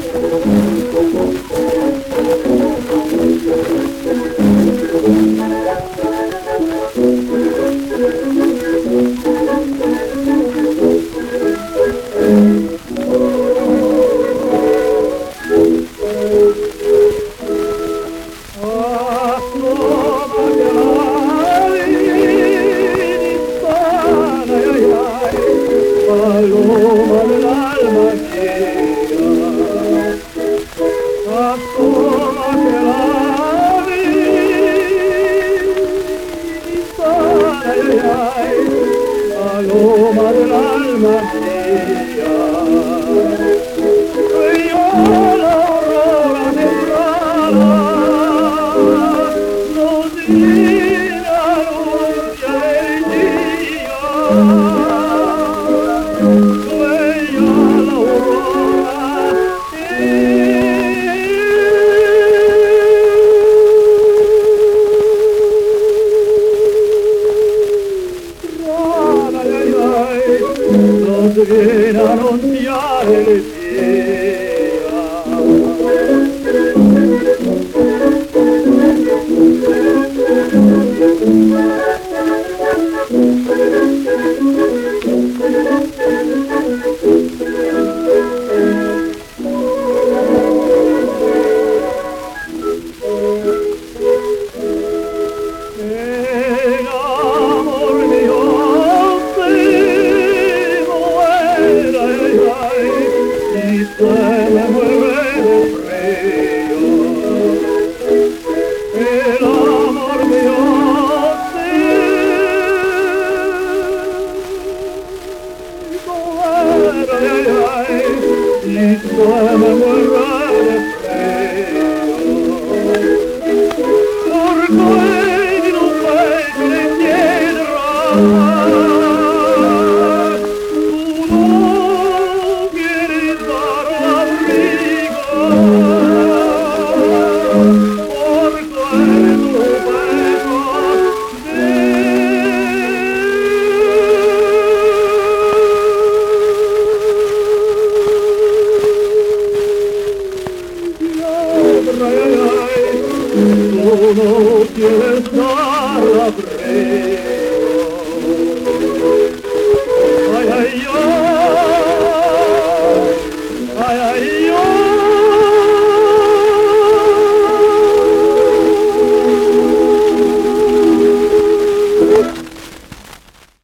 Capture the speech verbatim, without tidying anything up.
paloma del alma mía, asoma que la vida, ay, ay, ay, paloma del alma mía, yo la aurora temprana, nos dirá luz del día. Viene a annunziare il dia. El amor mio y se me mueve de frío, el amor mío sí, muere, ay, ay, y se me mueve de frío, porque en un pecho de tierra tú no quieres dar la brega.